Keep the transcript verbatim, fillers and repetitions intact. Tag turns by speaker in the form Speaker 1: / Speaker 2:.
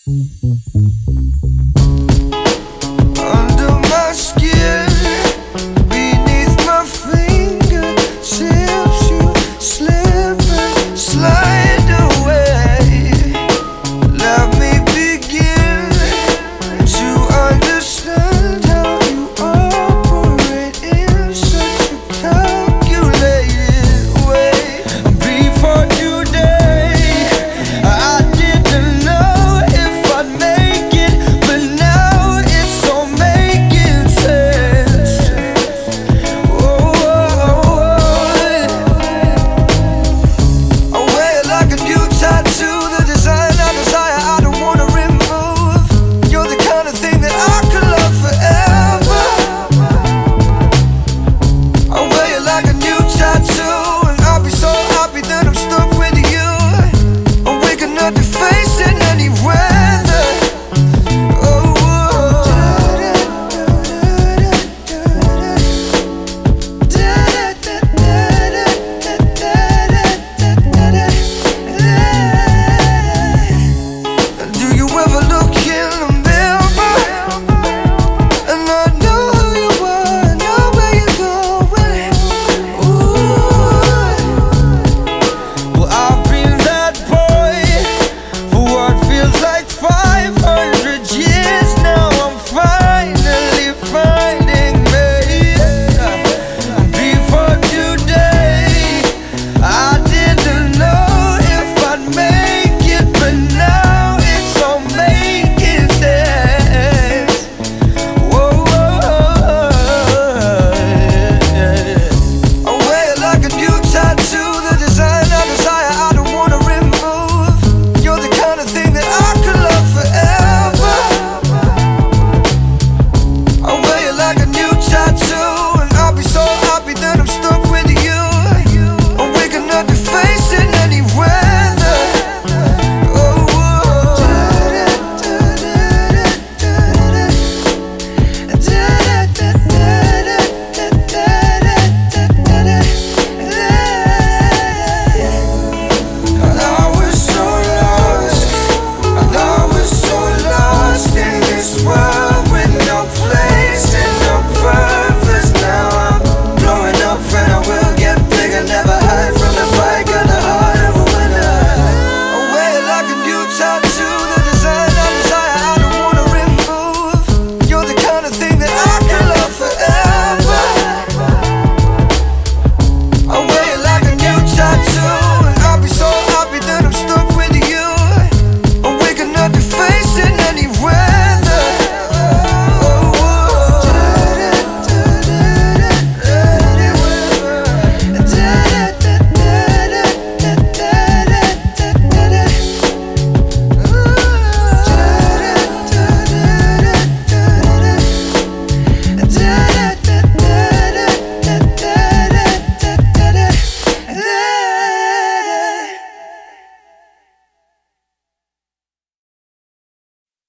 Speaker 1: Under my skin, beneath my fingertips, you slip and slide away. Let me begin to understand how you operate in such a calculated way. Before today, I didn't know if I'd make it, but now it's all making sense. Oh, I wear it like a new tattoo, the design I desire, I don't wanna remove. You're the kind of thing that I could love forever. I wear it like a new tattoo, and I'll be so happy that I'm stuck with you. I'm waking up to face it anyway.